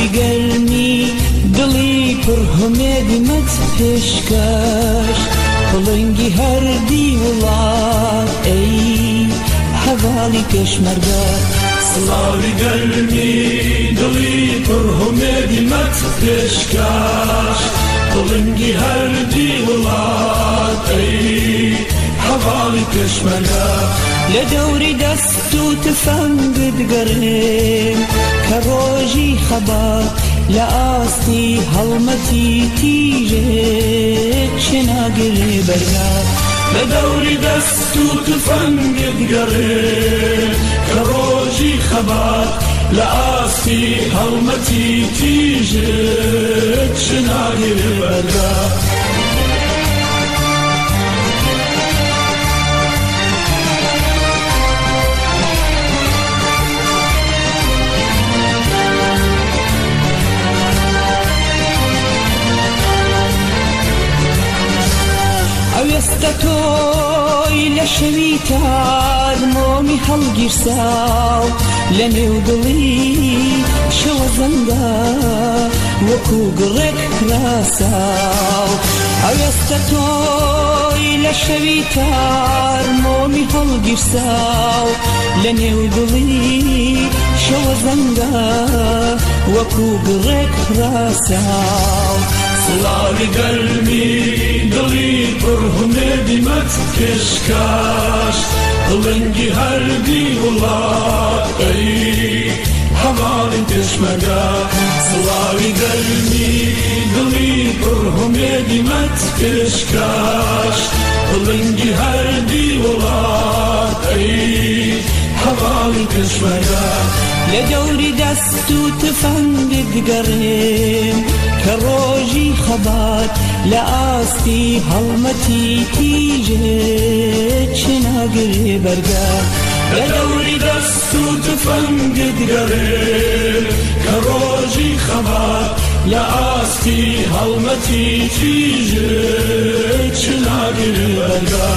سڵاوی گەرمی دڵی پڕ هەمێدمەت پێشکەش بڵنگی هەردی وڵات ئەی هەواڵی پێشمەرگە سڵاوی گەرمی دڵی پڕ هەمێدمەت پێشکەش بڵنگی هەردی وڵات ئەی هەواڵی پێشمەرگە لە دەوری دەست و تفەنگت گەڕێم کە ڕۆژی خەبات لە ئاستی هەڵمەتی تیژێت چێ ناگرێ بەرگا لە دەوری دەست و تفەنگت گەڕێم کە ڕۆژی خەبات لە ئاستی هەڵمەتی تیژێت چێ ناگرێ بەرگا ئەوێستە تۆی لە شەوی تار مۆمی هەڵگیرساو لە نێو دڵی شەوە زەنگە وەکو گڕێک کراساو ئەوێستە تۆی لە شەوی تار مۆمی هەڵگیرساو لە نێو دڵی شەوە زەنگە وەکو گڕێک کراساو سڵاوی گەرمی دڵی پڕ هەمێدمەت پێشکەش بڵنگی هەردی وڵات ئەی هەواڵی پێشمەرگە سڵاوی گەرمی دڵی پڕ هەمێدمەت پێشکەش بڵنگی هەردی وڵات ئەی هەواڵی پێشمەرگە لە دەوری دەست و تفەنگت گەڕێم کە ڕۆژی خەبات لە ئاستی هەڵمەتی تیژێت چێ ناگرێ بەرگا لە دەوری دەست و تفەنگت گەڕێم کە ڕۆژی خەبات لە ئاستی هەڵمەتی تیژێت چێ ناگرێ بەرگا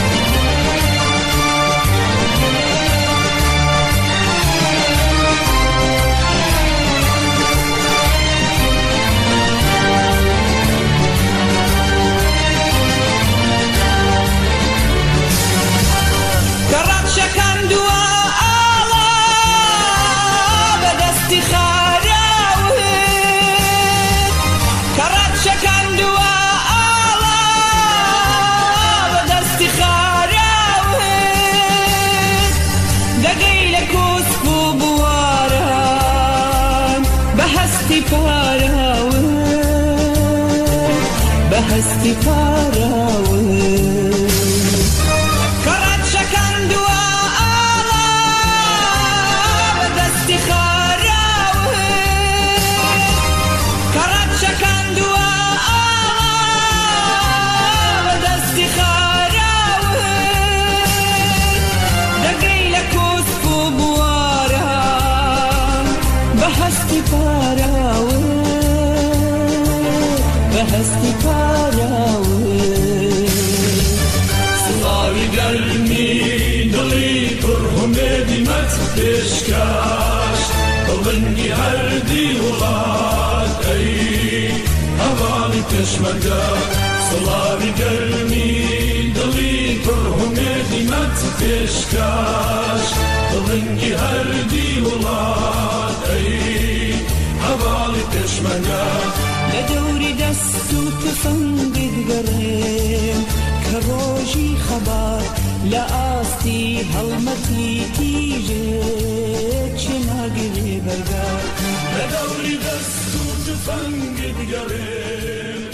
بەهەستی پاراون کەڕەت شەکەندووە ئاڵا بەدەستی خاراون کەڕەت شەکەندووە ئاڵا بەدەستی خاراون دەگەی لە کوسپ و بواران بەهەستی پاراون بەهەستی پاراون سڵاوی گەرمی دڵی پڕ هەمێدمەت پێشکەش بڵنگی هەردی وڵات ئەی هەواڵی پێشمەرگە سڵاوی گەرمی دڵی پڕ هەمێدمەت پێشکەش بڵنگی هەردی وڵات ئەی هەواڵی پێشمەرگە لە دەوری دەست و تفەنگت گەڕێم کە ڕۆژی خەبات لە ئاستی هەڵمەتی تیژێت چێ ناگرێ بەرگا لە دەوری دەست و تفەنگت گەڕێم